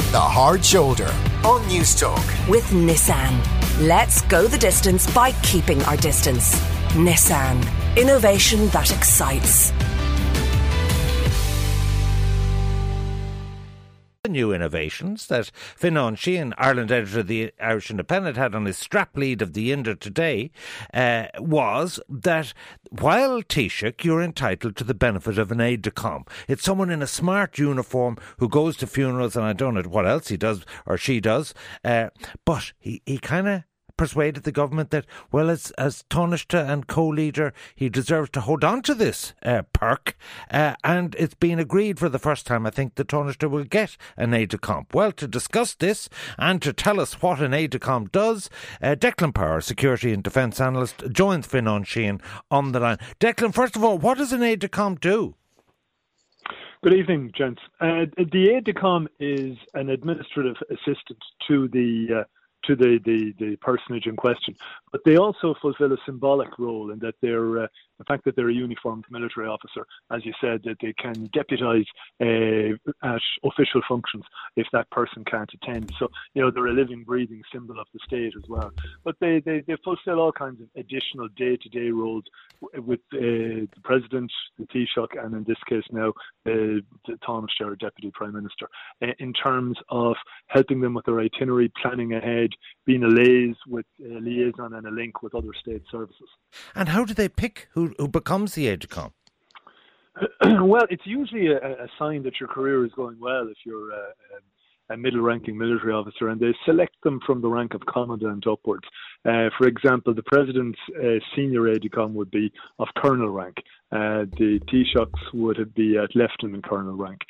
The Hard Shoulder on Newstalk. With Nissan. Let's go the distance by keeping our distance. Nissan. Innovation that excites. New innovations that Fionnán Sheahan, Ireland editor of the Irish Independent, had on his strap lead of the Inder today was that while Taoiseach, you're entitled to the benefit of an aide de camp. It's someone in a smart uniform who goes to funerals, and I don't know what else he does or she does, but he kind of persuaded the government that, well, as Taoiseach and co-leader, he deserves to hold on to this perk, and it's been agreed for the first time, I think, that Taoiseach will get an aide-de-camp. Well, to discuss this and to tell us what an aide-de-camp does, Declan Power, security and defence analyst, joins Fionnán Sheahan on the line. Declan, first of all, what does an aide-de-camp do? Good evening, gents. The aide-de-camp is an administrative assistant to the personage in question, but they also fulfil a symbolic role in that they're the fact that they're a uniformed military officer, as you said, that they can deputise at official functions if that person can't attend. So, they're a living, breathing symbol of the state as well. But they fulfil all kinds of additional day-to-day roles with the President, the Taoiseach, and in this case now, the Taoiseach or Deputy Prime Minister, in terms of helping them with their itinerary, planning ahead, being a liaison and a link with other state services. And how do they pick who becomes the aide-de-camp? Well, it's usually a sign that your career is going well if you're a middle-ranking military officer, and they select them from the rank of commandant upwards. For example, the President's senior aide-de-camp would be of colonel rank. The Taoiseachs would be at lieutenant colonel rank.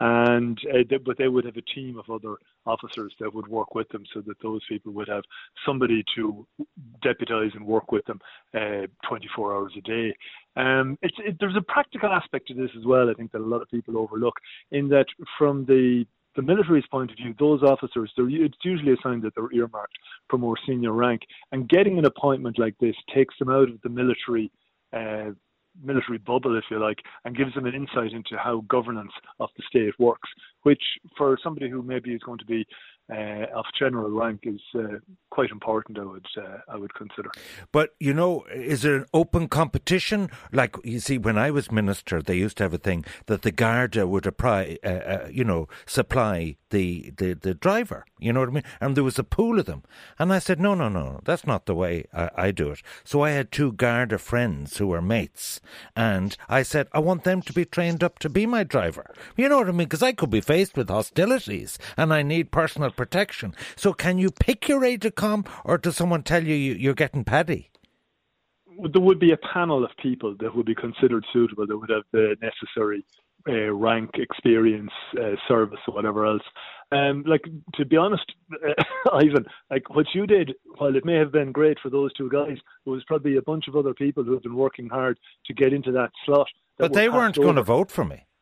But they would have a team of other officers that would work with them, so that those people would have somebody to deputise and work with them 24 hours a day. There's a practical aspect to this as well, I think, that a lot of people overlook, in that from the military's point of view, those officers, it's usually a sign that they're earmarked for more senior rank, and getting an appointment like this takes them out of the military bubble, if you like, and gives them an insight into how governance of the state works, which for somebody who maybe is going to be of general rank is quite important, I would consider. But, is there an open competition? Like, you see, when I was minister, they used to have a thing that the Garda would supply the driver, you know what I mean? And there was a pool of them. And I said, no, that's not the way I do it. So I had two Garda friends who were mates, and I said, I want them to be trained up to be my driver. You know what I mean? Because I could be faced with hostilities, and I need personal protection. So can you pick your aide-de-camp, or does someone tell you you're getting paddy? There would be a panel of people that would be considered suitable, that would have the necessary rank, experience, service, or whatever else. To be honest, Ivan, what you did, while it may have been great for those two guys, there was probably a bunch of other people who have been working hard to get into that slot. But they weren't going to vote for me.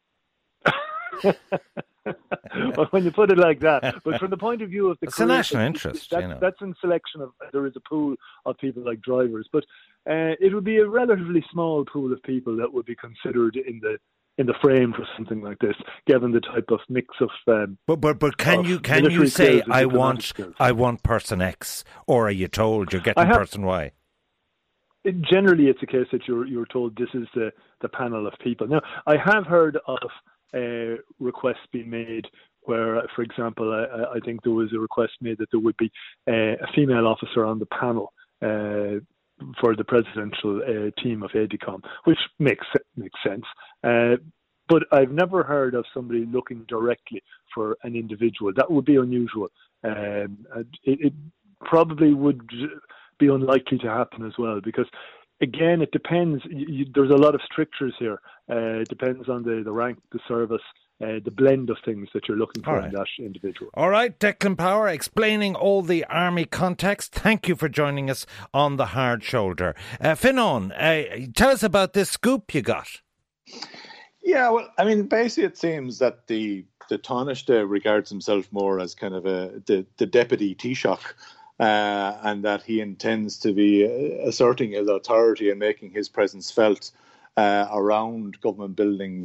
Well, when you put it like that, but from the point of view of the it's a national interest, that's in selection of, there is a pool of people like drivers, but it would be a relatively small pool of people that would be considered in the frame for something like this, given the type of mix of. But can you say I want person X, or are you told you're getting person Y? Generally, it's a case that you're told this is the panel of people. Now, I have heard of requests being made where, for example, I think there was a request made that there would be a female officer on the panel for the presidential team of aide-de-camp, which makes sense. But I've never heard of somebody looking directly for an individual. That would be unusual. It probably would be unlikely to happen as well, because again, it depends. There's a lot of strictures here. It depends on the rank, the service, the blend of things that you're looking for in that individual. All right, Declan Power, explaining all the army context. Thank you for joining us on The Hard Shoulder. Fionnán, tell us about this scoop you got. Yeah, well, I mean, basically it seems that the Taoiseach regards himself more as kind of the deputy Taoiseach, and that he intends to be asserting his authority and making his presence felt around government buildings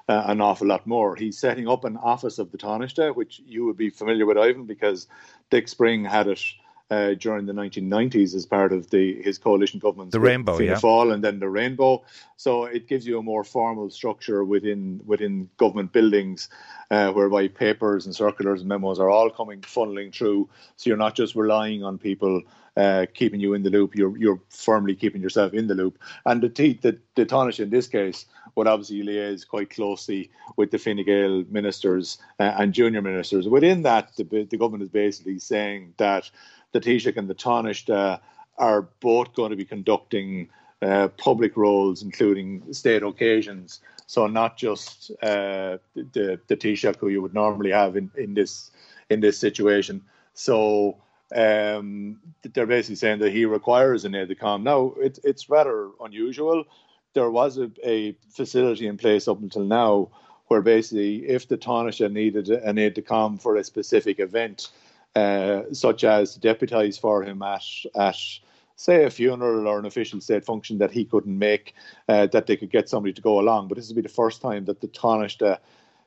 an awful lot more. He's setting up an office of the Taoiseach, which you would be familiar with, Ivan, because Dick Spring had it during the 1990s as part of his coalition government. The Rainbow, Fianna Fáil and then the Rainbow. So it gives you a more formal structure within government buildings, whereby papers and circulars and memos are all funneling through. So you're not just relying on people keeping you in the loop. You're firmly keeping yourself in the loop. And the Taoiseach in this case would obviously liaise quite closely with the Fine Gael ministers and junior ministers. Within that, the government is basically saying that the Taoiseach and the Taoiseach are both going to be conducting public roles, including state occasions. So not just the Taoiseach who you would normally have in this situation. So they're basically saying that he requires an aide de camp. Now, it's rather unusual. There was a facility in place up until now where basically if the Taoiseach needed an aide de camp for a specific event, such as to deputise for him at say a funeral or an official state function that he couldn't make, that they could get somebody to go along. But this will be the first time that the Taoiseach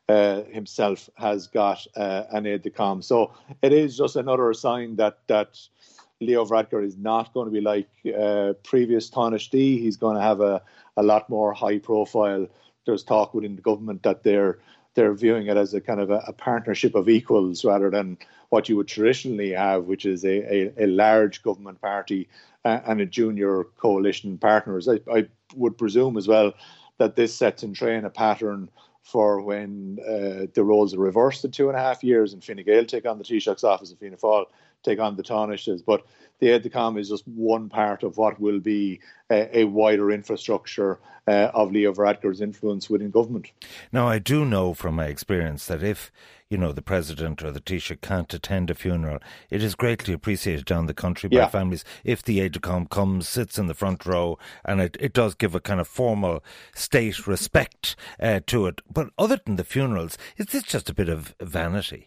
himself has got an aide de camp. So it is just another sign that Leo Varadkar is not going to be like previous Taoiseach. He's going to have a lot more high profile. There's talk within the government that they're viewing it as a kind of a partnership of equals rather than what you would traditionally have, which is a large government party and a junior coalition partners. I would presume as well that this sets in train a pattern for when the roles are reversed in 2.5 years and Fine Gael take on the Taoiseach's office and Fianna Fáil take on the Taoiseach's. But the aide de camp is just one part of what will be a wider infrastructure of Leo Varadkar's influence within government. Now, I do know from my experience that if the President or the Taoiseach can't attend a funeral, it is greatly appreciated down the country by families if the aide de camp comes, sits in the front row, and it does give a kind of formal state respect to it. But other than the funerals, is this just a bit of vanity?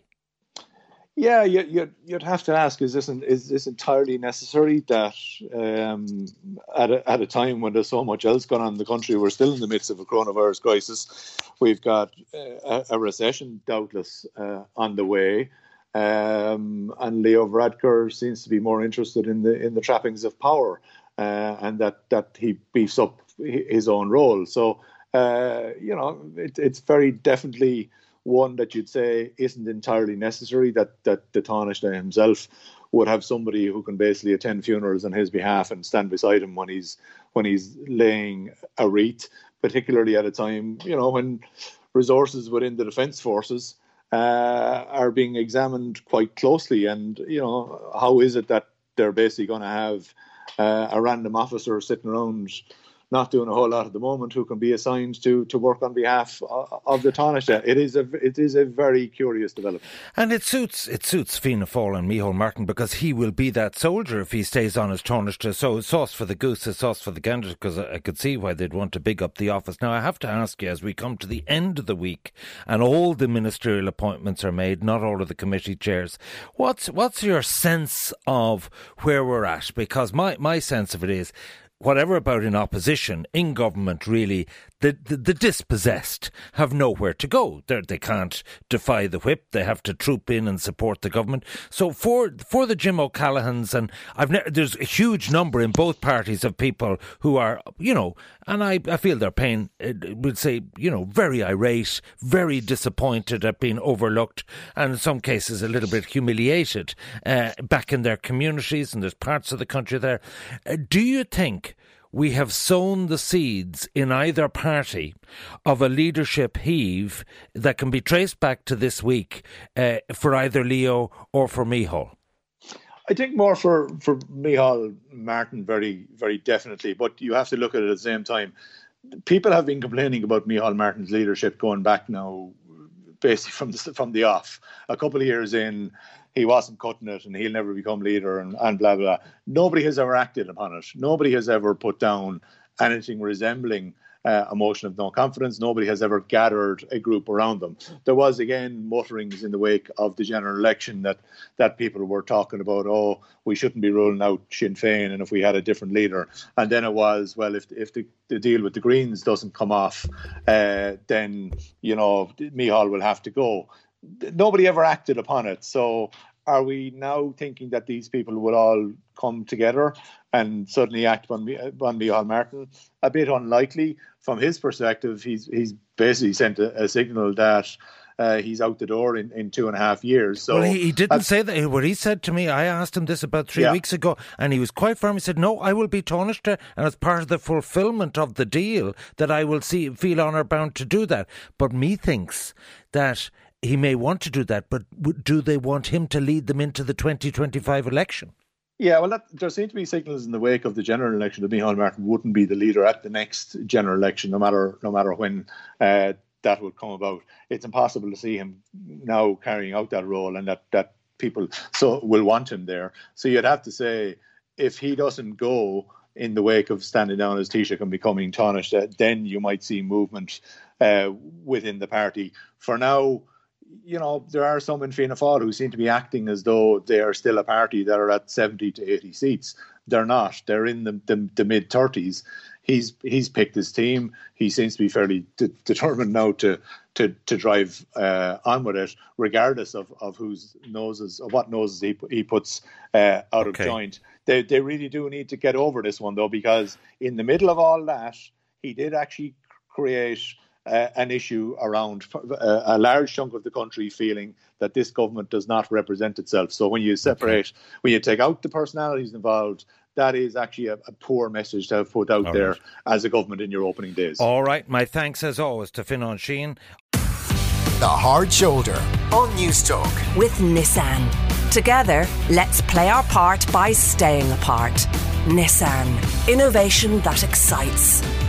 Yeah, you'd have to ask: is this entirely necessary? That at a time when there's so much else going on in the country, we're still in the midst of a coronavirus crisis. We've got a recession, doubtless, on the way, and Leo Varadkar seems to be more interested in the trappings of power, and that he beefs up his own role. So it's very definitely one that you'd say isn't entirely necessary, that the Taoiseach himself would have somebody who can basically attend funerals on his behalf and stand beside him when he's laying a wreath, particularly at a time, when resources within the Defence Forces are being examined quite closely. And, how is it that they're basically going to have a random officer sitting around not doing a whole lot at the moment who can be assigned to work on behalf of the Taoiseach? It is a very curious development. And it suits Fianna Fáil and Micheál Martin, because he will be that soldier if he stays on as Taoiseach. So sauce for the goose is sauce for the gander, because I could see why they'd want to big up the office. Now, I have to ask you, as we come to the end of the week and all the ministerial appointments are made, not all of the committee chairs, what's your sense of where we're at? Because my sense of it is, whatever about in opposition, in government, really, the dispossessed have nowhere to go. They can't defy the whip. They have to troop in and support the government. So for the Jim O'Callaghan's, and there's a huge number in both parties of people who are, and I feel their pain, would say, very irate, very disappointed at being overlooked, and in some cases a little bit humiliated back in their communities, and there's parts of the country there. Do you think we have sown the seeds in either party of a leadership heave that can be traced back to this week for either Leo or for Micheál? I think more for Micheál Martin, very, very definitely. But you have to look at it at the same time. People have been complaining about Micheál Martin's leadership going back now, basically from the off. A couple of years in, he wasn't cutting it and he'll never become leader and blah, blah. Nobody has ever acted upon it. Nobody has ever put down anything resembling a motion of no confidence. Nobody has ever gathered a group around them. There was, again, mutterings in the wake of the general election that people were talking about, oh, we shouldn't be ruling out Sinn Féin, and if we had a different leader. And then it was, well, if the deal with the Greens doesn't come off, then, Micheál will have to go. Nobody ever acted upon it. So are we now thinking that these people will all come together and suddenly act on Micheál Martin? A bit unlikely. From his perspective, he's basically sent a signal that he's out the door in 2.5 years. So, well, he didn't say that. What he said to me, I asked him this about 3 weeks ago, and he was quite firm. He said, no, I will be tarnished, and as part of the fulfilment of the deal, that I will feel honour bound to do that. But methinks that he may want to do that, but do they want him to lead them into the 2025 election? Yeah, well, there seem to be signals in the wake of the general election that Micheál Martin wouldn't be the leader at the next general election, no matter when that would come about. It's impossible to see him now carrying out that role, and that people will want him there. So you'd have to say, if he doesn't go in the wake of standing down as Taoiseach and becoming Taoiseach, then you might see movement within the party. For now, there are some in Fianna Fáil who seem to be acting as though they are still a party that are at 70 to 80 seats. They're not. They're in the mid-30s. He's picked his team. He seems to be fairly determined now to drive on with it, regardless of what noses he puts out of joint. They really do need to get over this one, though, because in the middle of all that, he did actually create an issue around a large chunk of the country feeling that this government does not represent itself. So when you when you take out the personalities involved, that is actually a poor message to have put out there as a government in your opening days. All right. My thanks as always to Fionnán Sheahan. The Hard Shoulder on News Talk with Nissan. Together, let's play our part by staying apart. Nissan. Innovation that excites.